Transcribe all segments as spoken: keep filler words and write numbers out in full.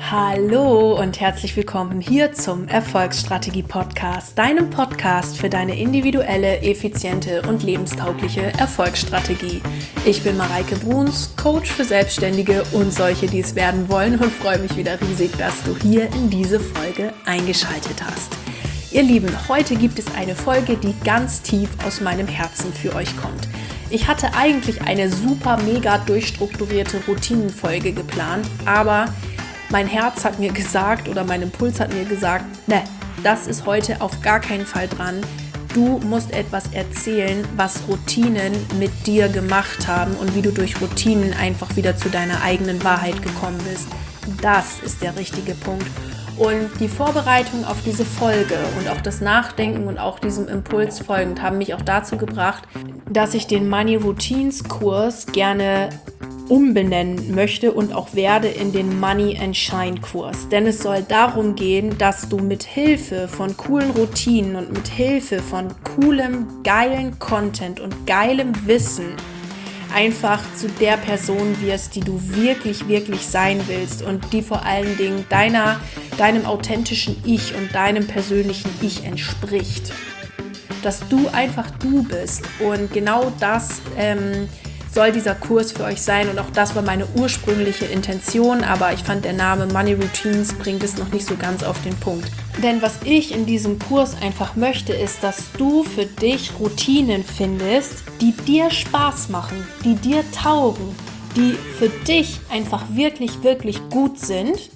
Hallo und herzlich willkommen hier zum Erfolgsstrategie-Podcast, deinem Podcast für deine individuelle, effiziente und lebenstaugliche Erfolgsstrategie. Ich bin Mareike Bruns, Coach für Selbstständige und solche, die es werden wollen, und freue mich wieder riesig, dass du hier in diese Folge eingeschaltet hast. Ihr Lieben, heute gibt es eine Folge, die ganz tief aus meinem Herzen für euch kommt. Ich hatte eigentlich eine super, mega durchstrukturierte Routinenfolge geplant, aber mein Herz hat mir gesagt oder mein Impuls hat mir gesagt, ne, das ist heute auf gar keinen Fall dran. Du musst etwas erzählen, was Routinen mit dir gemacht haben und wie du durch Routinen einfach wieder zu deiner eigenen Wahrheit gekommen bist. Das ist der richtige Punkt. Und die Vorbereitung auf diese Folge und auch das Nachdenken und auch diesem Impuls folgend haben mich auch dazu gebracht, dass ich den Money Routines Kurs gerne umbenennen möchte und auch werde in den Money and Shine Kurs. Denn es soll darum gehen, dass du mit Hilfe von coolen Routinen und mit Hilfe von coolem, geilen Content und geilem Wissen einfach zu der Person wirst, die du wirklich, wirklich sein willst und die vor allen Dingen deiner, deinem authentischen Ich und deinem persönlichen Ich entspricht. Dass du einfach du bist, und genau das ähm, soll dieser Kurs für euch sein, und auch das war meine ursprüngliche Intention, aber ich fand, der Name Money Routines bringt es noch nicht so ganz auf den Punkt. Denn was ich in diesem Kurs einfach möchte, ist, dass du für dich Routinen findest, die dir Spaß machen, die dir taugen, die für dich einfach wirklich, wirklich gut sind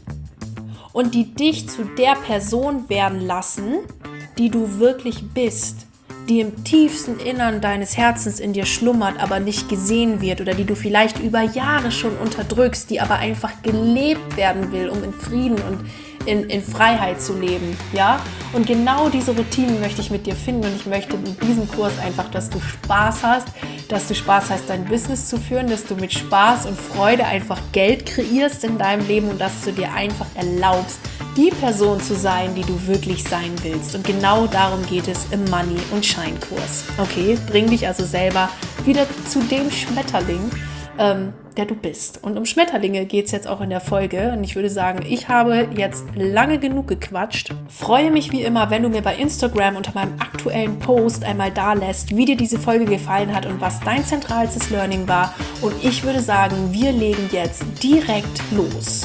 und die dich zu der Person werden lassen, die du wirklich bist, die im tiefsten Innern deines Herzens in dir schlummert, aber nicht gesehen wird, oder die du vielleicht über Jahre schon unterdrückst, die aber einfach gelebt werden will, um in Frieden und in, in Freiheit zu leben, ja? Und genau diese Routinen möchte ich mit dir finden, und ich möchte in diesem Kurs einfach, dass du Spaß hast, dass du Spaß hast, dein Business zu führen, dass du mit Spaß und Freude einfach Geld kreierst in deinem Leben und dass du dir einfach erlaubst, die Person zu sein, die du wirklich sein willst. Und genau darum geht es im Money und Shine Kurs. Okay, bring dich also selber wieder zu dem Schmetterling, ähm, der du bist. Und um Schmetterlinge geht es jetzt auch in der Folge. Und ich würde sagen, ich habe jetzt lange genug gequatscht. Freue mich wie immer, wenn du mir bei Instagram unter meinem aktuellen Post einmal da lässt, wie dir diese Folge gefallen hat und was dein zentralstes Learning war. Und ich würde sagen, wir legen jetzt direkt los.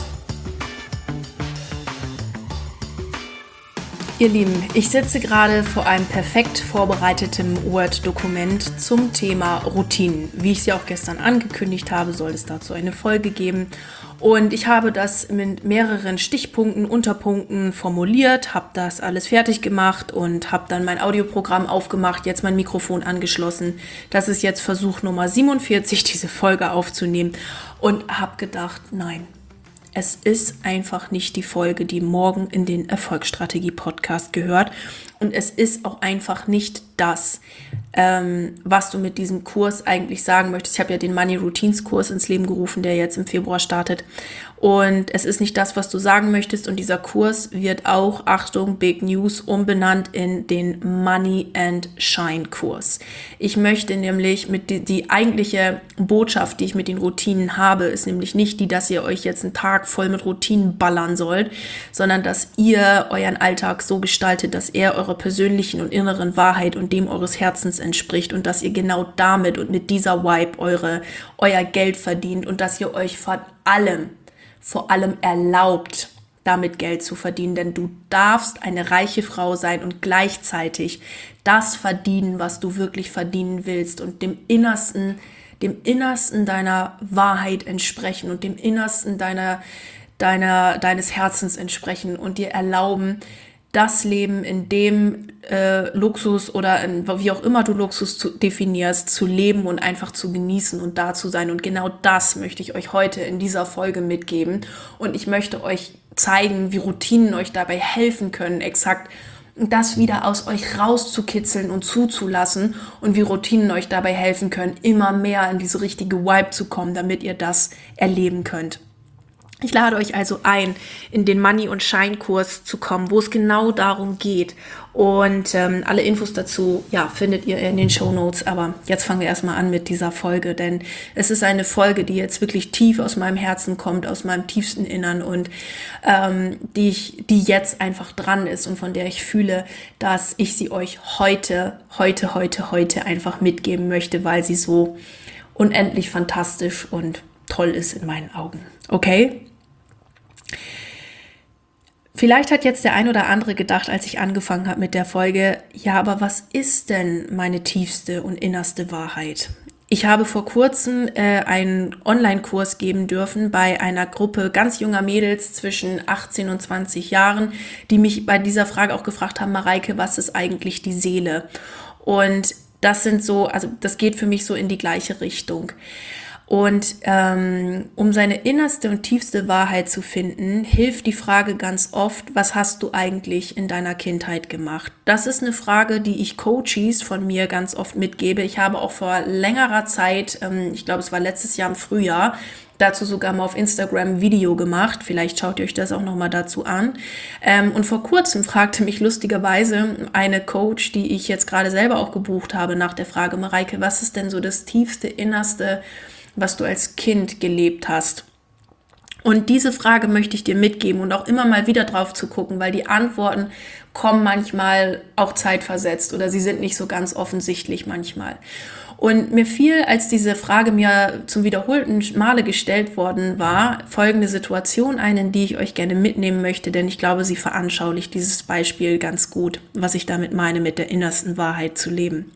Ihr Lieben, ich sitze gerade vor einem perfekt vorbereiteten Word-Dokument zum Thema Routinen. Wie ich sie auch gestern angekündigt habe, soll es dazu eine Folge geben. Und ich habe das mit mehreren Stichpunkten, Unterpunkten formuliert, habe das alles fertig gemacht und habe dann mein Audioprogramm aufgemacht, jetzt mein Mikrofon angeschlossen. Das ist jetzt Versuch Nummer siebenundvierzig, diese Folge aufzunehmen, und habe gedacht, nein. Es ist einfach nicht die Folge, die morgen in den Erfolgsstrategie-Podcast gehört. Und es ist auch einfach nicht das, ähm, was du mit diesem Kurs eigentlich sagen möchtest. Ich habe ja den Money Routines Kurs ins Leben gerufen, der jetzt im Februar startet. Und es ist nicht das, was du sagen möchtest. Und dieser Kurs wird auch, Achtung, Big News, umbenannt in den Money and Shine Kurs. Ich möchte nämlich mit die, die eigentliche Botschaft, die ich mit den Routinen habe, ist nämlich nicht die, dass ihr euch jetzt einen Tag voll mit Routinen ballern sollt, sondern dass ihr euren Alltag so gestaltet, dass er eurer persönlichen und inneren Wahrheit und dem eures Herzens entspricht, und dass ihr genau damit und mit dieser Vibe eure, euer Geld verdient, und dass ihr euch vor allem, vor allem erlaubt, damit Geld zu verdienen. Denn du darfst eine reiche Frau sein und gleichzeitig das verdienen, was du wirklich verdienen willst, und dem Innersten, dem Innersten deiner Wahrheit entsprechen und dem Innersten deiner, deiner, deines Herzens entsprechen und dir erlauben, das Leben, in dem äh, Luxus oder in, wie auch immer du Luxus zu, definierst, zu leben und einfach zu genießen und da zu sein. Und genau das möchte ich euch heute in dieser Folge mitgeben. Und ich möchte euch zeigen, wie Routinen euch dabei helfen können, exakt das wieder aus euch rauszukitzeln und zuzulassen, und wie Routinen euch dabei helfen können, immer mehr in diese richtige Vibe zu kommen, damit ihr das erleben könnt. Ich lade euch also ein, in den Money- und Shine-Kurs zu kommen, wo es genau darum geht. Und ähm, alle Infos dazu, ja, findet ihr in den Shownotes. Aber jetzt fangen wir erstmal an mit dieser Folge, denn es ist eine Folge, die jetzt wirklich tief aus meinem Herzen kommt, aus meinem tiefsten Innern und ähm, die ich, die jetzt einfach dran ist und von der ich fühle, dass ich sie euch heute, heute, heute, heute einfach mitgeben möchte, weil sie so unendlich fantastisch und toll ist in meinen Augen. Okay? Vielleicht hat jetzt der ein oder andere gedacht, als ich angefangen habe mit der Folge, ja, aber was ist denn meine tiefste und innerste Wahrheit? Ich habe vor kurzem äh, einen Online-Kurs geben dürfen bei einer Gruppe ganz junger Mädels zwischen achtzehn und zwanzig Jahren, die mich bei dieser Frage auch gefragt haben, Mareike, was ist eigentlich die Seele? Und das sind so, also das geht für mich so in die gleiche Richtung. Und ähm, um seine innerste und tiefste Wahrheit zu finden, hilft die Frage ganz oft, was hast du eigentlich in deiner Kindheit gemacht? Das ist eine Frage, die ich Coaches von mir ganz oft mitgebe. Ich habe auch vor längerer Zeit, ähm, ich glaube es war letztes Jahr im Frühjahr, dazu sogar mal auf Instagram ein Video gemacht. Vielleicht schaut ihr euch das auch nochmal dazu an. Ähm, und vor kurzem fragte mich lustigerweise eine Coach, die ich jetzt gerade selber auch gebucht habe, nach der Frage, Mareike, was ist denn so das tiefste, innerste, was du als Kind gelebt hast? Und diese Frage möchte ich dir mitgeben und auch immer mal wieder drauf zu gucken, weil die Antworten kommen manchmal auch zeitversetzt oder sie sind nicht so ganz offensichtlich manchmal. Und mir fiel, als diese Frage mir zum wiederholten Male gestellt worden war, folgende Situation ein, in die ich euch gerne mitnehmen möchte, denn ich glaube, sie veranschaulicht dieses Beispiel ganz gut, was ich damit meine, mit der innersten Wahrheit zu leben.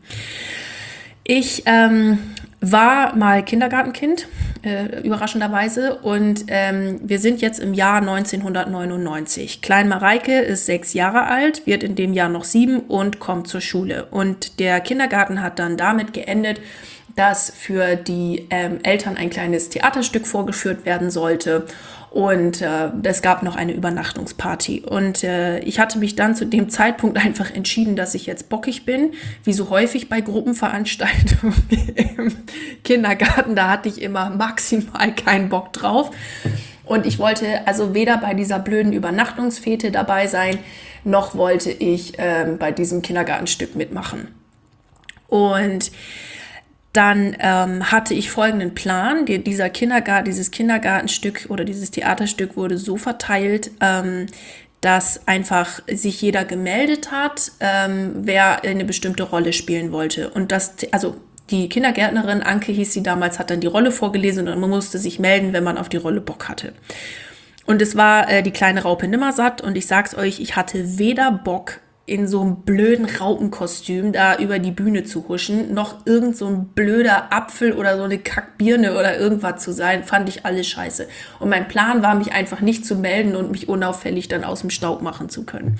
Ich ähm, war mal Kindergartenkind, äh, überraschenderweise, und ähm, wir sind jetzt im Jahr neunzehnhundertneunundneunzig. Klein Mareike ist sechs Jahre alt, wird in dem Jahr noch sieben und kommt zur Schule. Und der Kindergarten hat dann damit geendet, dass für die ähm, Eltern ein kleines Theaterstück vorgeführt werden sollte. Und äh, es gab noch eine Übernachtungsparty. Und äh, ich hatte mich dann zu dem Zeitpunkt einfach entschieden, dass ich jetzt bockig bin, wie so häufig bei Gruppenveranstaltungen im Kindergarten. Da hatte ich immer maximal keinen Bock drauf. Und ich wollte also weder bei dieser blöden Übernachtungsfete dabei sein, noch wollte ich äh, bei diesem Kindergartenstück mitmachen. Und dann ähm, hatte ich folgenden Plan. Die, dieser Kindergarten, dieses Kindergartenstück oder dieses Theaterstück wurde so verteilt, ähm, dass einfach sich jeder gemeldet hat, ähm, wer eine bestimmte Rolle spielen wollte. Und das, also die Kindergärtnerin, Anke hieß sie damals, hat dann die Rolle vorgelesen und man musste sich melden, wenn man auf die Rolle Bock hatte. Und es war äh, die kleine Raupe Nimmersatt und ich sag's euch, ich hatte weder Bock, in so einem blöden Raupenkostüm da über die Bühne zu huschen, noch irgend so ein blöder Apfel oder so eine Kackbirne oder irgendwas zu sein, fand ich alles scheiße. Und mein Plan war, mich einfach nicht zu melden und mich unauffällig dann aus dem Staub machen zu können.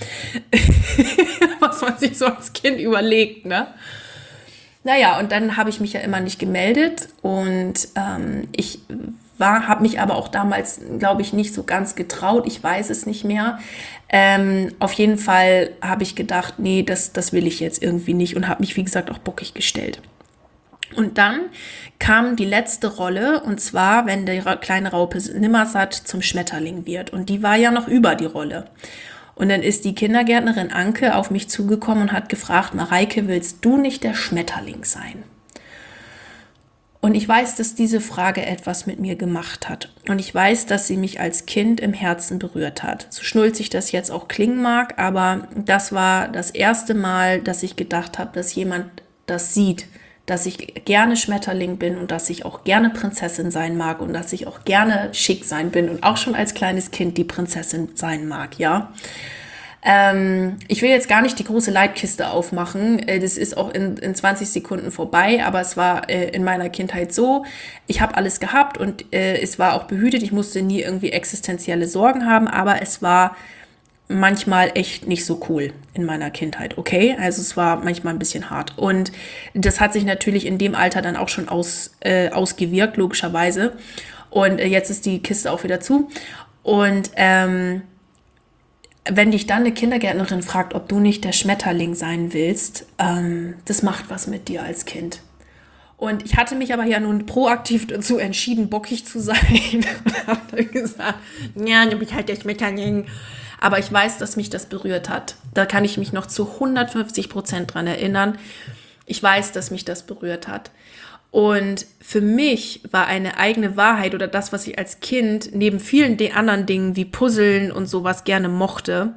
Was man sich so als Kind überlegt, ne? Naja, und dann habe ich mich ja immer nicht gemeldet und ähm, ich war, habe mich aber auch damals, glaube ich, nicht so ganz getraut. Ich weiß es nicht mehr. Ähm, auf jeden Fall habe ich gedacht, nee, das, das will ich jetzt irgendwie nicht und habe mich, wie gesagt, auch bockig gestellt. Und dann kam die letzte Rolle, und zwar, wenn die kleine Raupe Nimmersatt zum Schmetterling wird. Und die war ja noch über die Rolle. Und dann ist die Kindergärtnerin Anke auf mich zugekommen und hat gefragt, Mareike, willst du nicht der Schmetterling sein? Und ich weiß, dass diese Frage etwas mit mir gemacht hat. Und ich weiß, dass sie mich als Kind im Herzen berührt hat. So schnulzig das jetzt auch klingen mag, aber das war das erste Mal, dass ich gedacht habe, dass jemand das sieht, dass ich gerne Schmetterling bin und dass ich auch gerne Prinzessin sein mag und dass ich auch gerne schick sein bin und auch schon als kleines Kind die Prinzessin sein mag, ja. Ähm, ich will jetzt gar nicht die große Leidkiste aufmachen, äh, das ist auch in, in zwanzig Sekunden vorbei, aber es war äh, in meiner Kindheit so, ich habe alles gehabt und äh, es war auch behütet, ich musste nie irgendwie existenzielle Sorgen haben, aber es war manchmal echt nicht so cool in meiner Kindheit, okay? Also es war manchmal ein bisschen hart und das hat sich natürlich in dem Alter dann auch schon aus, äh, ausgewirkt, logischerweise, und äh, jetzt ist die Kiste auch wieder zu und ähm, wenn dich dann eine Kindergärtnerin fragt, ob du nicht der Schmetterling sein willst, ähm, das macht was mit dir als Kind. Und ich hatte mich aber ja nun proaktiv dazu entschieden, bockig zu sein und habe dann gesagt, ja, dann bin ich halt der Schmetterling. Aber ich weiß, dass mich das berührt hat. Da kann ich mich noch zu hundertfünfzig Prozent dran erinnern. Ich weiß, dass mich das berührt hat. Und für mich war eine eigene Wahrheit oder das, was ich als Kind neben vielen anderen Dingen wie Puzzeln und sowas gerne mochte,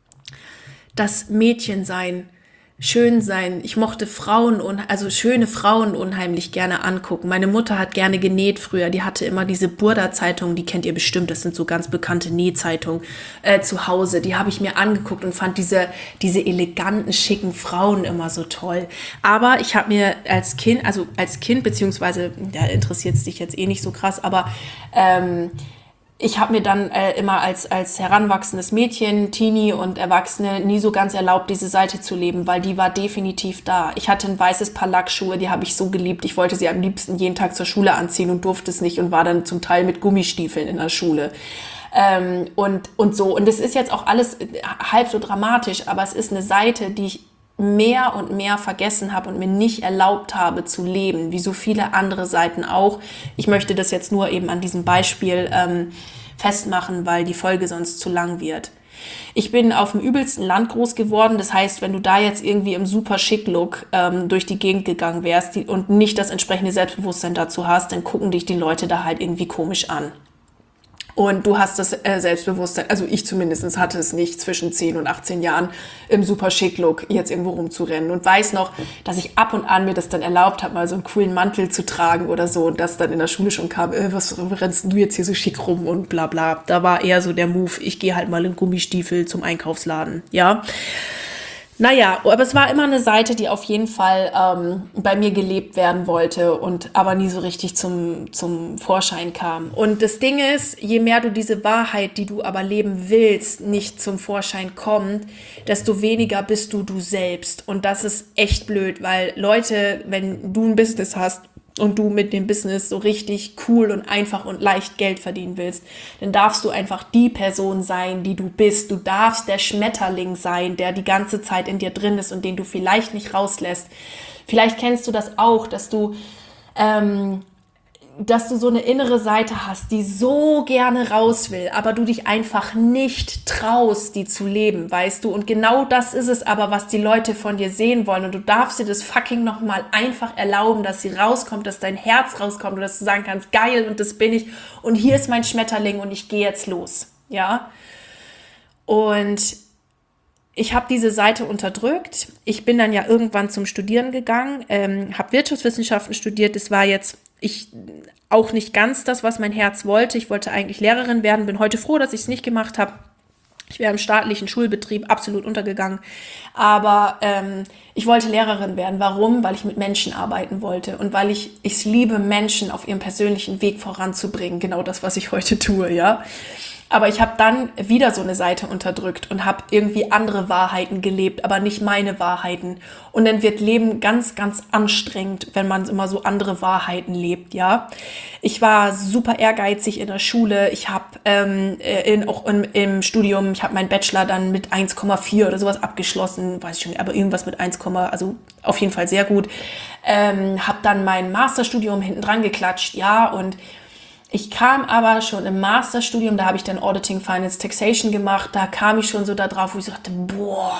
das Mädchensein, schön sein. Ich mochte Frauen und also schöne Frauen unheimlich gerne angucken. Meine Mutter hat gerne genäht früher. Die hatte immer diese Burda-Zeitungen, die kennt ihr bestimmt. Das sind so ganz bekannte Nähzeitungen äh, zu Hause. Die habe ich mir angeguckt und fand diese diese eleganten, schicken Frauen immer so toll. Aber ich habe mir als Kind, also als Kind beziehungsweise, da interessiert es dich jetzt eh nicht so krass, aber ähm, ich habe mir dann äh, immer als, als heranwachsendes Mädchen, Teenie und Erwachsene nie so ganz erlaubt, diese Seite zu leben, weil die war definitiv da. Ich hatte ein weißes Paar Lackschuhe, die habe ich so geliebt. Ich wollte sie am liebsten jeden Tag zur Schule anziehen und durfte es nicht und war dann zum Teil mit Gummistiefeln in der Schule. Ähm, und, und so. Und das ist jetzt auch alles halb so dramatisch, aber es ist eine Seite, die ich mehr und mehr vergessen habe und mir nicht erlaubt habe zu leben, wie so viele andere Seiten auch. Ich möchte das jetzt nur eben an diesem Beispiel ähm, festmachen, weil die Folge sonst zu lang wird. Ich bin auf dem übelsten Land groß geworden, das heißt, wenn du da jetzt irgendwie im super Schick-Look ähm, durch die Gegend gegangen wärst die, und nicht das entsprechende Selbstbewusstsein dazu hast, dann gucken dich die Leute da halt irgendwie komisch an. Und du hast das äh, Selbstbewusstsein, also ich zumindest hatte es nicht, zwischen zehn und achtzehn Jahren im super Schick-Look jetzt irgendwo rumzurennen. Und weiß noch, dass ich ab und an mir das dann erlaubt habe, mal so einen coolen Mantel zu tragen oder so. Und das dann in der Schule schon kam, äh, was rennst du jetzt hier so schick rum und bla bla. Da war eher so der Move, ich gehe halt mal in Gummistiefel zum Einkaufsladen, ja. Naja, aber es war immer eine Seite, die auf jeden Fall ähm, bei mir gelebt werden wollte und aber nie so richtig zum, zum Vorschein kam. Und das Ding ist, je mehr du diese Wahrheit, die du aber leben willst, nicht zum Vorschein kommt, desto weniger bist du du selbst. Und das ist echt blöd, weil Leute, wenn du ein Business hast, und du mit dem Business so richtig cool und einfach und leicht Geld verdienen willst, dann darfst du einfach die Person sein, die du bist. Du darfst der Schmetterling sein, der die ganze Zeit in dir drin ist und den du vielleicht nicht rauslässt. Vielleicht kennst du das auch, dass du, ähm, dass du so eine innere Seite hast, die so gerne raus will, aber du dich einfach nicht traust, die zu leben, weißt du? Und genau das ist es aber, was die Leute von dir sehen wollen. Und du darfst dir das fucking nochmal einfach erlauben, dass sie rauskommt, dass dein Herz rauskommt und dass du sagen kannst, geil, und das bin ich. Und hier ist mein Schmetterling und ich gehe jetzt los, ja? Und ich habe diese Seite unterdrückt. Ich bin dann ja irgendwann zum Studieren gegangen, ähm, habe Wirtschaftswissenschaften studiert. Das war jetzt ich auch nicht ganz das, was mein Herz wollte. Ich wollte eigentlich Lehrerin werden, bin heute froh, dass ich es nicht gemacht habe. Ich wäre im staatlichen Schulbetrieb absolut untergegangen. Aber ähm, ich wollte Lehrerin werden. Warum? Weil ich mit Menschen arbeiten wollte und weil ich es liebe, Menschen auf ihrem persönlichen Weg voranzubringen. Genau das, was ich heute tue, ja. Aber ich habe dann wieder so eine Seite unterdrückt und habe irgendwie andere Wahrheiten gelebt, aber nicht meine Wahrheiten. Und dann wird Leben ganz, ganz anstrengend, wenn man immer so andere Wahrheiten lebt, ja. Ich war super ehrgeizig in der Schule. Ich habe ähm, in, auch in, im Studium, ich habe meinen Bachelor dann mit eins Komma vier oder sowas abgeschlossen, weiß ich schon, aber irgendwas mit eins, also auf jeden Fall sehr gut. Ähm, habe dann mein Masterstudium hinten dran geklatscht, ja, und ich kam aber schon im Masterstudium, da habe ich dann Auditing, Finance, Taxation gemacht, da kam ich schon so da drauf, wo ich so dachte, boah,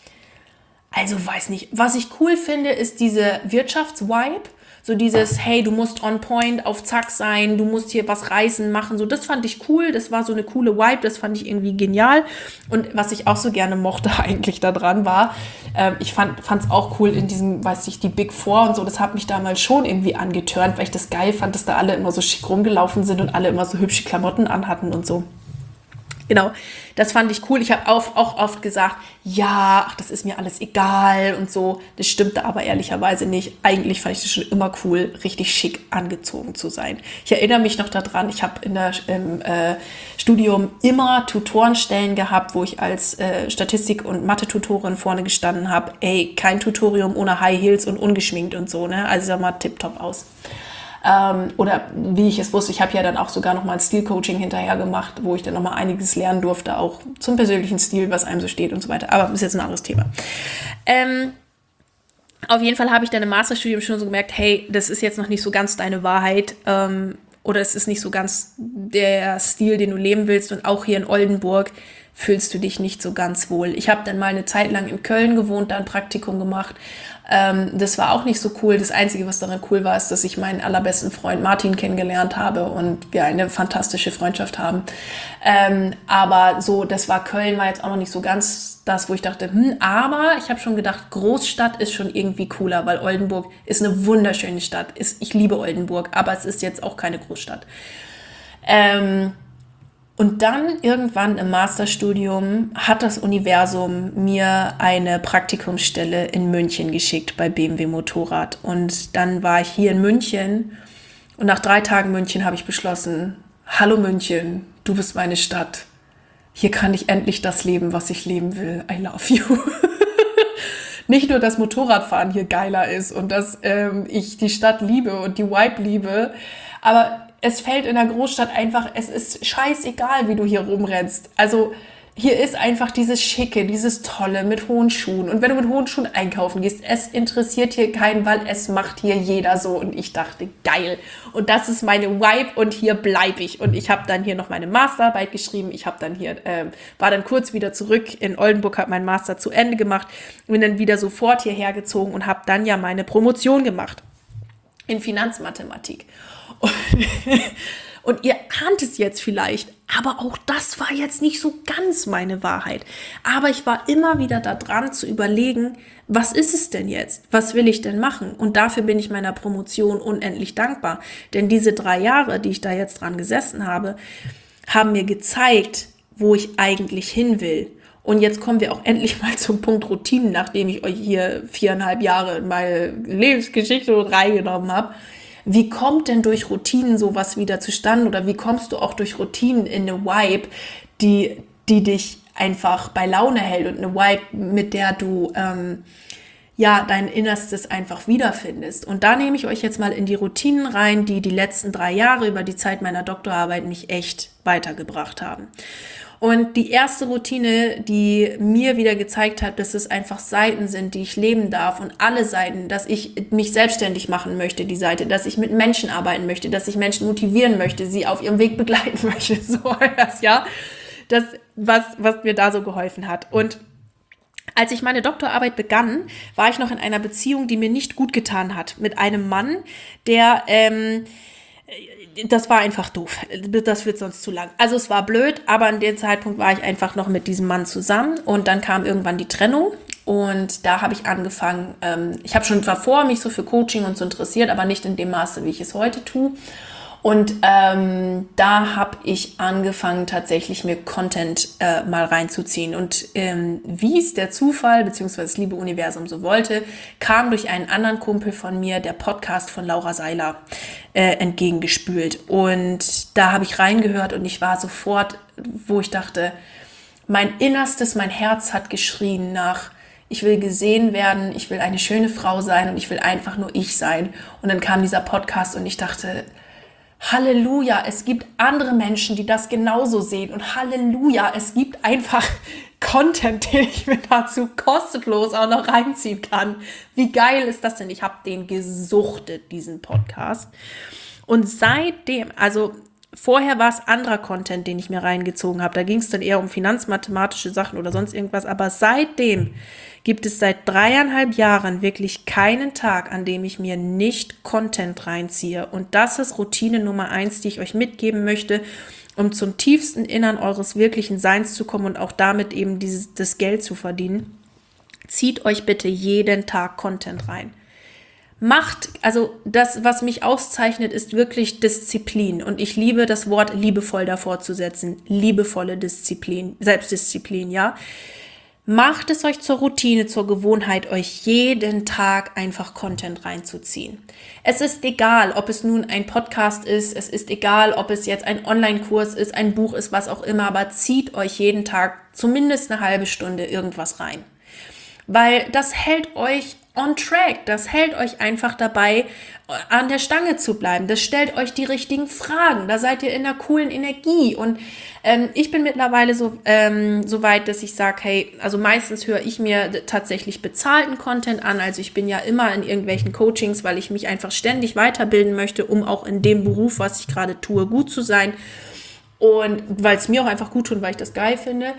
also weiß nicht. Was ich cool finde, ist diese Wirtschaftsvibe, so dieses, hey, du musst on point, auf Zack sein, du musst hier was reißen, machen, so, das fand ich cool, das war so eine coole Vibe, das fand ich irgendwie genial. Und was ich auch so gerne mochte eigentlich daran war, äh, ich fand es auch cool in diesem, weiß ich, die Big Four und so, das hat mich damals schon irgendwie angetörnt, weil ich das geil fand, dass da alle immer so schick rumgelaufen sind und alle immer so hübsche Klamotten anhatten und so. Genau, das fand ich cool. Ich habe auch, auch oft gesagt, ja, ach, das ist mir alles egal und so. Das stimmte aber ehrlicherweise nicht. Eigentlich fand ich das schon immer cool, richtig schick angezogen zu sein. Ich erinnere mich noch daran, ich habe in der, im äh, Studium immer Tutorenstellen gehabt, wo ich als äh, Statistik- und Mathe-Tutorin vorne gestanden habe. Ey, kein Tutorium ohne High Heels und ungeschminkt und so, ne? Also sah mal tipptopp aus. Ähm, oder wie ich es wusste, ich habe ja dann auch sogar noch mal ein Stil-Coaching hinterher gemacht, wo ich dann noch mal einiges lernen durfte, auch zum persönlichen Stil, was einem so steht und so weiter. Aber das ist jetzt ein anderes Thema. Ähm, Auf jeden Fall habe ich dann im Masterstudium schon so gemerkt, hey, das ist jetzt noch nicht so ganz deine Wahrheit, ähm, oder es ist nicht so ganz der Stil, den du leben willst. Und auch hier in Oldenburg fühlst du dich nicht so ganz wohl. Ich habe dann mal eine Zeit lang in Köln gewohnt, da ein Praktikum gemacht. Ähm, das war auch nicht so cool. Das Einzige, was daran cool war, ist, dass ich meinen allerbesten Freund Martin kennengelernt habe und wir eine fantastische Freundschaft haben. Ähm, aber so, das war Köln, war jetzt auch noch nicht so ganz das, wo ich dachte, hm, aber ich habe schon gedacht, Großstadt ist schon irgendwie cooler, weil Oldenburg ist eine wunderschöne Stadt. Ist, ich liebe Oldenburg, aber es ist jetzt auch keine Großstadt. Ähm, Und dann irgendwann im Masterstudium hat das Universum mir eine Praktikumsstelle in München geschickt bei B M W Motorrad. Und dann war ich hier in München und nach drei Tagen München habe ich beschlossen, hallo München, du bist meine Stadt. Hier kann ich endlich das leben, was ich leben will. I love you. Nicht nur, dass Motorradfahren hier geiler ist und dass ähm, ich die Stadt liebe und die Vibe liebe, aber es fällt in der Großstadt einfach, es ist scheißegal, wie du hier rumrennst. Also hier ist einfach dieses Schicke, dieses Tolle mit hohen Schuhen. Und wenn du mit hohen Schuhen einkaufen gehst, es interessiert hier keinen, weil es macht hier jeder so. Und ich dachte, geil. Und das ist meine Vibe und hier bleibe ich. Und ich habe dann hier noch meine Masterarbeit geschrieben. Ich habe dann hier, äh, war dann kurz wieder zurück in Oldenburg, habe meinen Master zu Ende gemacht, bin dann wieder sofort hierher gezogen und habe dann ja meine Promotion gemacht in Finanzmathematik. Und, und ihr ahnt es jetzt vielleicht, aber auch das war jetzt nicht so ganz meine Wahrheit. Aber ich war immer wieder da dran zu überlegen, was ist es denn jetzt? Was will ich denn machen? Und dafür bin ich meiner Promotion unendlich dankbar. Denn diese drei Jahre, die ich da jetzt dran gesessen habe, haben mir gezeigt, wo ich eigentlich hin will. Und jetzt kommen wir auch endlich mal zum Punkt Routinen, nachdem ich euch hier viereinhalb Jahre in meine Lebensgeschichte reingenommen habe. Wie kommt denn durch Routinen sowas wieder zustande oder wie kommst du auch durch Routinen in eine Vibe, die, die dich einfach bei Laune hält und eine Vibe, mit der du ähm, ja dein Innerstes einfach wiederfindest? Und da nehme ich euch jetzt mal in die Routinen rein, die die letzten drei Jahre über die Zeit meiner Doktorarbeit mich echt weitergebracht haben. Und die erste Routine, die mir wieder gezeigt hat, dass es einfach Seiten sind, die ich leben darf und alle Seiten, dass ich mich selbstständig machen möchte, die Seite, dass ich mit Menschen arbeiten möchte, dass ich Menschen motivieren möchte, sie auf ihrem Weg begleiten möchte, so das, ja, das, was, was mir da so geholfen hat. Und als ich meine Doktorarbeit begann, war ich noch in einer Beziehung, die mir nicht gut getan hat, mit einem Mann, der, ähm, das war einfach doof. Das wird sonst zu lang. Also es war blöd, aber an dem Zeitpunkt war ich einfach noch mit diesem Mann zusammen und dann kam irgendwann die Trennung und da habe ich angefangen, ähm, ich habe schon davor mich so für Coaching und so interessiert, aber nicht in dem Maße, wie ich es heute tue. Und ähm, da habe ich angefangen, tatsächlich mir Content äh, mal reinzuziehen. Und ähm, wie es der Zufall bzw. das liebe Universum so wollte, kam durch einen anderen Kumpel von mir der Podcast von Laura Seiler äh, entgegengespült. Und da habe ich reingehört und ich war sofort, wo ich dachte, mein Innerstes, mein Herz hat geschrien nach, ich will gesehen werden, ich will eine schöne Frau sein und ich will einfach nur ich sein. Und dann kam dieser Podcast und ich dachte, Halleluja, es gibt andere Menschen, die das genauso sehen und Halleluja, es gibt einfach Content, den ich mir dazu kostenlos auch noch reinziehen kann. Wie geil ist das denn? Ich habe den gesuchtet, diesen Podcast. Und seitdem, also vorher war es anderer Content, den ich mir reingezogen habe. Da ging es dann eher um finanzmathematische Sachen oder sonst irgendwas. Aber seitdem gibt es seit dreieinhalb Jahren wirklich keinen Tag, an dem ich mir nicht Content reinziehe. Und das ist Routine Nummer eins, die ich euch mitgeben möchte, um zum tiefsten Innern eures wirklichen Seins zu kommen und auch damit eben dieses, das Geld zu verdienen. Zieht euch bitte jeden Tag Content rein. Macht, also das, was mich auszeichnet, ist wirklich Disziplin. Und ich liebe das Wort liebevoll davor zu setzen. Liebevolle Disziplin, Selbstdisziplin, ja. Macht es euch zur Routine, zur Gewohnheit, euch jeden Tag einfach Content reinzuziehen. Es ist egal, ob es nun ein Podcast ist, es ist egal, ob es jetzt ein Online-Kurs ist, ein Buch ist, was auch immer, aber zieht euch jeden Tag zumindest eine halbe Stunde irgendwas rein. Weil das hält euch on track. Das hält euch einfach dabei, an der Stange zu bleiben. Das stellt euch die richtigen Fragen. Da seid ihr in einer coolen Energie. Und ähm, ich bin mittlerweile so, ähm, so weit, dass ich sage, hey, also meistens höre ich mir tatsächlich bezahlten Content an. Also ich bin ja immer in irgendwelchen Coachings, weil ich mich einfach ständig weiterbilden möchte, um auch in dem Beruf, was ich gerade tue, gut zu sein. Und weil es mir auch einfach gut tut, weil ich das geil finde.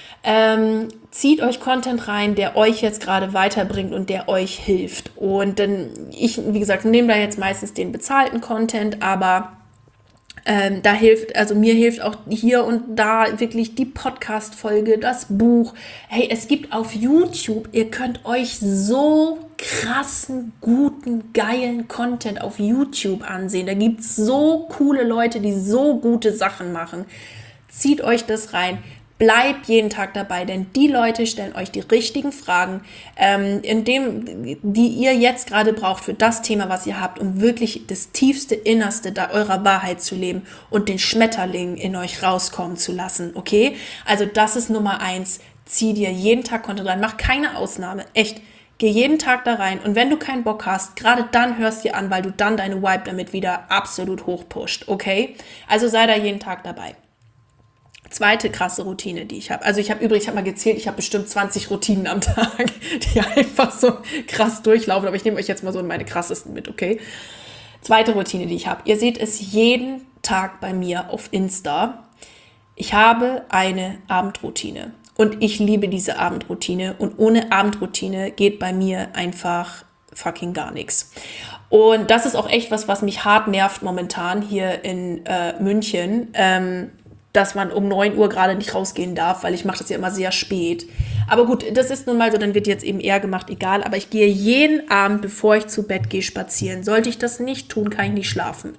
Ähm, zieht euch Content rein, der euch jetzt gerade weiterbringt und der euch hilft. Und dann, ich, wie gesagt, nehme da jetzt meistens den bezahlten Content, aber ähm, da hilft, also mir hilft auch hier und da wirklich die Podcast-Folge, das Buch. Hey, es gibt auf YouTube, ihr könnt euch so krassen, guten, geilen Content auf YouTube ansehen. Da gibt es so coole Leute, die so gute Sachen machen. Zieht euch das rein. Bleibt jeden Tag dabei, denn die Leute stellen euch die richtigen Fragen, ähm, in dem, die ihr jetzt gerade braucht für das Thema, was ihr habt, um wirklich das tiefste, innerste da eurer Wahrheit zu leben und den Schmetterling in euch rauskommen zu lassen, okay? Also das ist Nummer eins. Zieh dir jeden Tag Content rein, mach keine Ausnahme, echt. Geh jeden Tag da rein und wenn du keinen Bock hast, gerade dann hörst dir an, weil du dann deine Vibe damit wieder absolut hochpusht, okay? Also sei da jeden Tag dabei. Zweite krasse Routine, die ich habe. Also ich habe übrigens, ich habe mal gezählt, ich habe bestimmt zwanzig Routinen am Tag, die einfach so krass durchlaufen. Aber ich nehme euch jetzt mal so in meine krassesten mit, okay? Zweite Routine, die ich habe. Ihr seht es jeden Tag bei mir auf Insta. Ich habe eine Abendroutine. Und ich liebe diese Abendroutine. Und ohne Abendroutine geht bei mir einfach fucking gar nichts. Und das ist auch echt was, was mich hart nervt momentan hier in äh, München. Ähm, dass man um neun Uhr gerade nicht rausgehen darf, weil ich mache das ja immer sehr spät. Aber gut, das ist nun mal so, dann wird jetzt eben eher gemacht, egal. Aber ich gehe jeden Abend, bevor ich zu Bett gehe, spazieren. Sollte ich das nicht tun, kann ich nicht schlafen.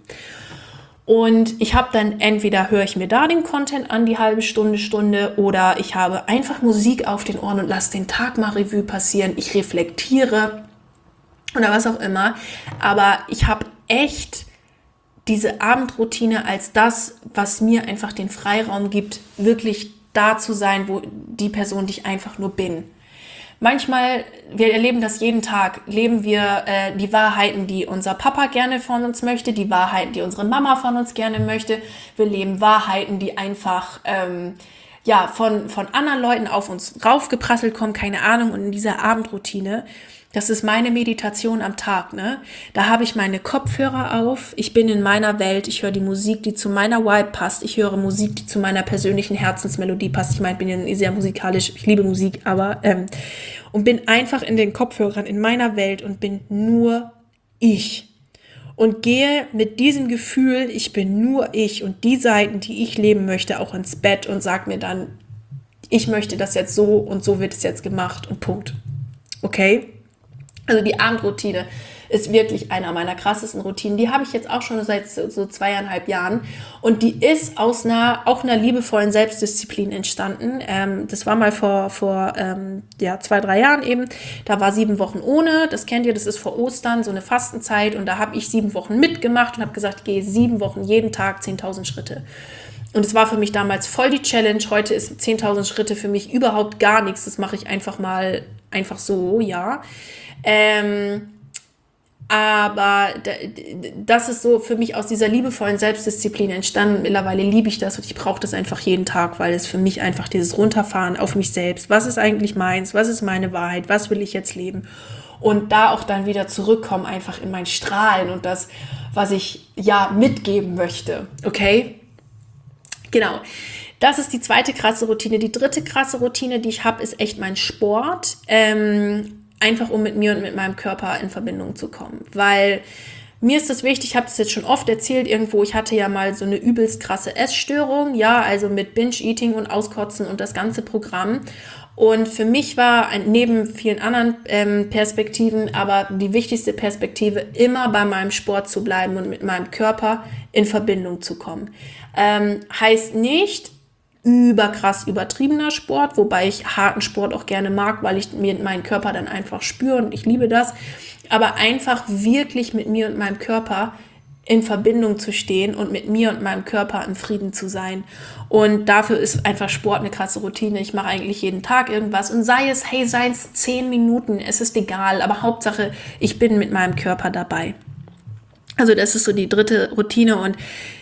Und ich habe dann entweder höre ich mir da den Content an, die halbe Stunde, Stunde, oder ich habe einfach Musik auf den Ohren und lasse den Tag mal Revue passieren. Ich reflektiere oder was auch immer. Aber ich habe echt diese Abendroutine als das, was mir einfach den Freiraum gibt, wirklich da zu sein, wo die Person, die ich einfach nur bin. Manchmal, wir erleben das jeden Tag, leben wir äh, die Wahrheiten, die unser Papa gerne von uns möchte, die Wahrheiten, die unsere Mama von uns gerne möchte. Wir leben Wahrheiten, die einfach ähm, ja von, von anderen Leuten auf uns raufgeprasselt kommen, keine Ahnung. Und in dieser Abendroutine, das ist meine Meditation am Tag, ne? Da habe ich meine Kopfhörer auf, ich bin in meiner Welt, ich höre die Musik, die zu meiner Vibe passt, ich höre Musik, die zu meiner persönlichen Herzensmelodie passt. Ich meine, ich bin ja sehr musikalisch, ich liebe Musik, aber ähm, und bin einfach in den Kopfhörern in meiner Welt und bin nur ich. Und gehe mit diesem Gefühl, ich bin nur ich und die Seiten, die ich leben möchte, auch ins Bett und sag mir dann, ich möchte das jetzt so und so wird es jetzt gemacht und Punkt. Okay? Also die Abendroutine ist wirklich einer meiner krassesten Routinen. Die habe ich jetzt auch schon seit so, so zweieinhalb Jahren. Und die ist aus einer, auch einer liebevollen Selbstdisziplin entstanden. Ähm, das war mal vor, vor ähm, ja, zwei, drei Jahren eben. Da war sieben Wochen ohne. Das kennt ihr, das ist vor Ostern, so eine Fastenzeit. Und da habe ich sieben Wochen mitgemacht und habe gesagt, ich gehe sieben Wochen jeden Tag zehntausend Schritte. Und es war für mich damals voll die Challenge. Heute ist zehntausend Schritte für mich überhaupt gar nichts. Das mache ich einfach mal, einfach so, ja. Ähm, aber das ist so für mich aus dieser liebevollen Selbstdisziplin entstanden. Mittlerweile liebe ich das und ich brauche das einfach jeden Tag, weil es für mich einfach dieses Runterfahren auf mich selbst. Was ist eigentlich meins? Was ist meine Wahrheit? Was will ich jetzt leben? Und da auch dann wieder zurückkommen, einfach in mein Strahlen und das, was ich ja mitgeben möchte. Okay? Genau. Das ist die zweite krasse Routine. Die dritte krasse Routine, die ich habe, ist echt mein Sport. Ähm, Einfach um mit mir und mit meinem Körper in Verbindung zu kommen. Weil mir ist das wichtig, ich habe das jetzt schon oft erzählt irgendwo, ich hatte ja mal so eine übelst krasse Essstörung, ja, also mit Binge-Eating und Auskotzen und das ganze Programm. Und für mich war ein, neben vielen anderen ähm, Perspektiven, aber die wichtigste Perspektive, immer bei meinem Sport zu bleiben und mit meinem Körper in Verbindung zu kommen. Ähm, heißt nicht, überkrass übertriebener Sport, wobei ich harten Sport auch gerne mag, weil ich mir meinen Körper dann einfach spüre und ich liebe das. Aber einfach wirklich mit mir und meinem Körper in Verbindung zu stehen und mit mir und meinem Körper im Frieden zu sein. Und dafür ist einfach Sport eine krasse Routine. Ich mache eigentlich jeden Tag irgendwas und sei es, hey, sei es zehn Minuten, es ist egal, aber Hauptsache, ich bin mit meinem Körper dabei. Also das ist so die dritte Routine und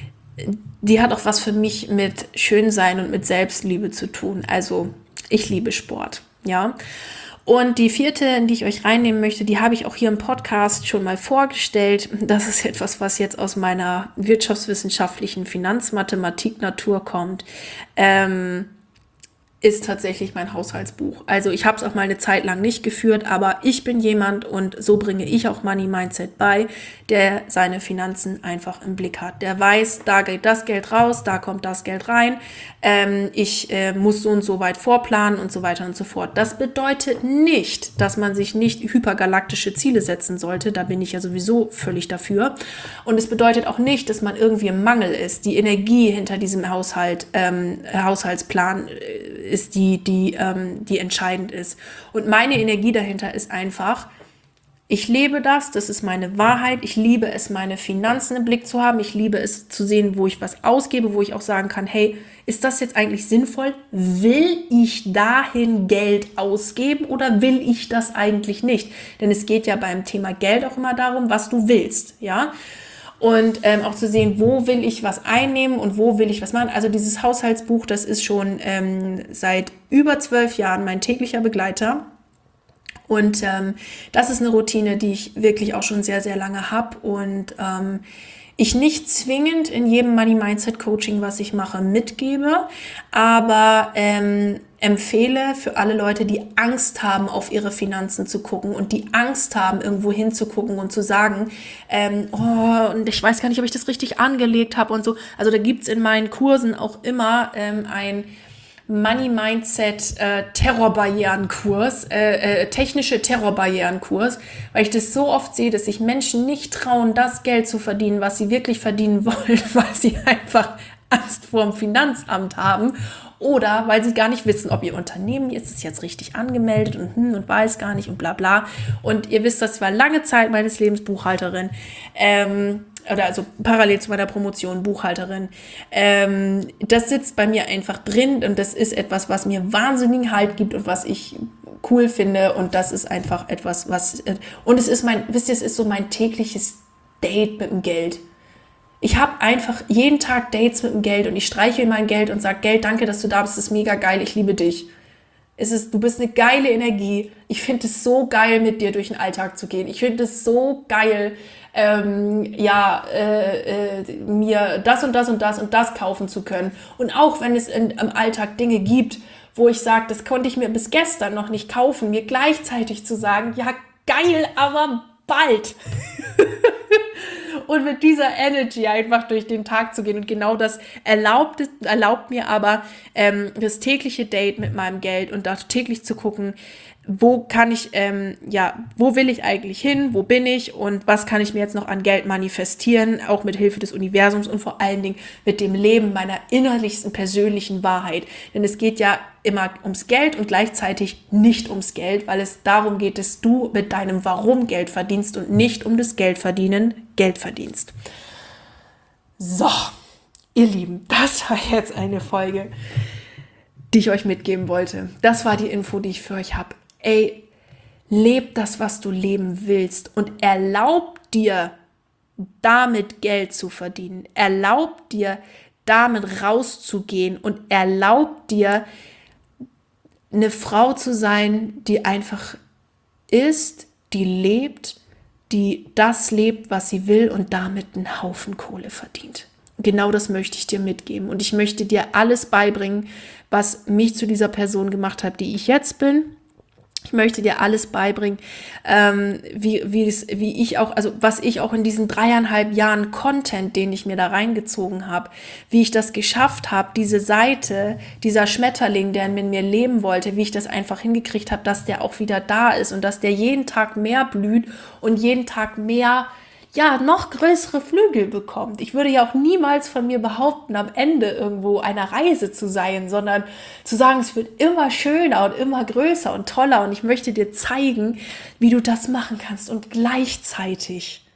die hat auch was für mich mit Schönsein und mit Selbstliebe zu tun. Also ich liebe Sport, ja. Und die vierte, in die ich euch reinnehmen möchte, die habe ich auch hier im Podcast schon mal vorgestellt. Das ist etwas, was jetzt aus meiner wirtschaftswissenschaftlichen Finanzmathematik-Natur kommt. Ähm, ist tatsächlich mein Haushaltsbuch. Also ich habe es auch mal eine Zeit lang nicht geführt, aber ich bin jemand und so bringe ich auch Money Mindset bei, der seine Finanzen einfach im Blick hat. Der weiß, da geht das Geld raus, da kommt das Geld rein. Ähm, ich äh, muss so und so weit vorplanen und so weiter und so fort. Das bedeutet nicht, dass man sich nicht hypergalaktische Ziele setzen sollte. Da bin ich ja sowieso völlig dafür. Und es bedeutet auch nicht, dass man irgendwie im Mangel ist. Die Energie hinter diesem Haushalt, ähm, Haushaltsplan äh, ist die, die, ähm, die entscheidend ist. Und meine Energie dahinter ist einfach, ich lebe das, das ist meine Wahrheit. Ich liebe es, meine Finanzen im Blick zu haben. Ich liebe es zu sehen, wo ich was ausgebe, wo ich auch sagen kann, hey, ist das jetzt eigentlich sinnvoll? Will ich dahin Geld ausgeben oder will ich das eigentlich nicht? Denn es geht ja beim Thema Geld auch immer darum, was du willst, ja? Und ähm, auch zu sehen, wo will ich was einnehmen und wo will ich was machen. Also dieses Haushaltsbuch, das ist schon ähm, seit über zwölf Jahren mein täglicher Begleiter. Und ähm, das ist eine Routine, die ich wirklich auch schon sehr, sehr lange habe und ähm, ich nicht zwingend in jedem Money Mindset Coaching, was ich mache, mitgebe, aber ähm, empfehle für alle Leute, die Angst haben, auf ihre Finanzen zu gucken und die Angst haben, irgendwo hinzugucken und zu sagen, ähm, oh, und ich weiß gar nicht, ob ich das richtig angelegt habe und so. Also da gibt's in meinen Kursen auch immer ähm, ein Money Mindset äh, Terrorbarrierenkurs, äh, äh, technische Terrorbarrierenkurs, weil ich das so oft sehe, dass sich Menschen nicht trauen, das Geld zu verdienen, was sie wirklich verdienen wollen, weil sie einfach Angst vor dem Finanzamt haben oder weil sie gar nicht wissen, ob ihr Unternehmen, ist es jetzt richtig angemeldet und hm, und weiß gar nicht und bla bla. Und ihr wisst, das war lange Zeit meines Lebens Buchhalterin, ähm, oder also parallel zu meiner Promotion Buchhalterin. Ähm, das sitzt bei mir einfach drin und das ist etwas, was mir wahnsinnigen Halt gibt und was ich cool finde und das ist einfach etwas, was, und es ist mein, wisst ihr, es ist so mein tägliches Date mit dem Geld. Ich habe einfach jeden Tag Dates mit dem Geld und ich streiche mein Geld und sage, Geld, danke, dass du da bist, das ist mega geil, ich liebe dich. Es ist, du bist eine geile Energie. Ich finde es so geil, mit dir durch den Alltag zu gehen. Ich finde es so geil, ähm, ja, äh, äh, mir das und das und das und das kaufen zu können. Und auch wenn es in, im Alltag Dinge gibt, wo ich sage, das konnte ich mir bis gestern noch nicht kaufen, mir gleichzeitig zu sagen, ja, geil, aber bald. Und mit dieser Energy einfach durch den Tag zu gehen. Und genau das erlaubt, erlaubt mir aber ähm, das tägliche Date mit meinem Geld und da täglich zu gucken, wo kann ich, ähm, ja, wo will ich eigentlich hin, wo bin ich und was kann ich mir jetzt noch an Geld manifestieren, auch mit Hilfe des Universums und vor allen Dingen mit dem Leben meiner innerlichsten persönlichen Wahrheit. Denn es geht ja immer ums Geld und gleichzeitig nicht ums Geld, weil es darum geht, dass du mit deinem Warum Geld verdienst und nicht um das Geldverdienen Geld verdienst. So, ihr Lieben, das war jetzt eine Folge, die ich euch mitgeben wollte. Das war die Info, die ich für euch habe. Ey, leb das, was du leben willst und erlaub dir, damit Geld zu verdienen. Erlaub dir, damit rauszugehen und erlaub dir, eine Frau zu sein, die einfach ist, die lebt, die das lebt, was sie will und damit einen Haufen Kohle verdient. Genau das möchte ich dir mitgeben. Und ich möchte dir alles beibringen, was mich zu dieser Person gemacht hat, die ich jetzt bin. Ich möchte dir alles beibringen, ähm, wie, wie, es, wie ich auch, also was ich auch in diesen dreieinhalb Jahren Content, den ich mir da reingezogen habe, wie ich das geschafft habe, diese Seite, dieser Schmetterling, der in mir leben wollte, wie ich das einfach hingekriegt habe, dass der auch wieder da ist und dass der jeden Tag mehr blüht und jeden Tag mehr, ja, noch größere Flügel bekommt. Ich würde ja auch niemals von mir behaupten, am Ende irgendwo einer Reise zu sein, sondern zu sagen, es wird immer schöner und immer größer und toller und ich möchte dir zeigen, wie du das machen kannst und gleichzeitig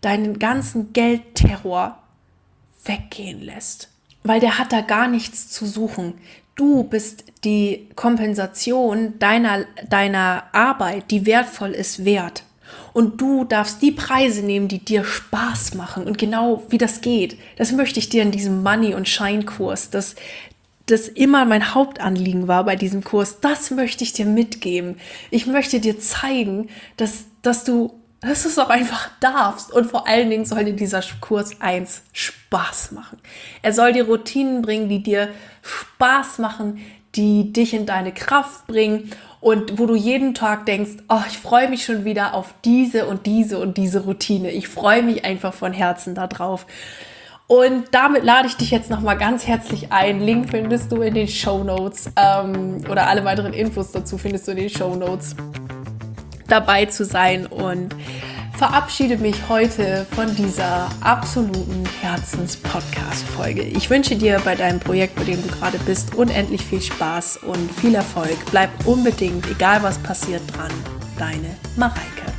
deinen ganzen Geldterror weggehen lässt. Weil der hat da gar nichts zu suchen. Du bist die Kompensation deiner, deiner Arbeit, die wertvoll ist, wert. Und du darfst die Preise nehmen, die dir Spaß machen. Und genau wie das geht, das möchte ich dir in diesem Money- und Shine-Kurs, das, das immer mein Hauptanliegen war bei diesem Kurs, das möchte ich dir mitgeben. Ich möchte dir zeigen, dass, dass du dass du es auch einfach darfst. Und vor allen Dingen soll dir dieser Kurs eins Spaß machen. Er soll dir Routinen bringen, die dir Spaß machen, die dich in deine Kraft bringen und wo du jeden Tag denkst, oh, ich freue mich schon wieder auf diese und diese und diese Routine. Ich freue mich einfach von Herzen da drauf. Und damit lade ich dich jetzt nochmal ganz herzlich ein. Link findest du in den Shownotes ähm, oder alle weiteren Infos dazu findest du in den Shownotes, dabei zu sein, und verabschiede mich heute von dieser absoluten Herzens-Podcast-Folge. Ich wünsche dir bei deinem Projekt, bei dem du gerade bist, unendlich viel Spaß und viel Erfolg. Bleib unbedingt, egal was passiert, dran. Deine Mareike.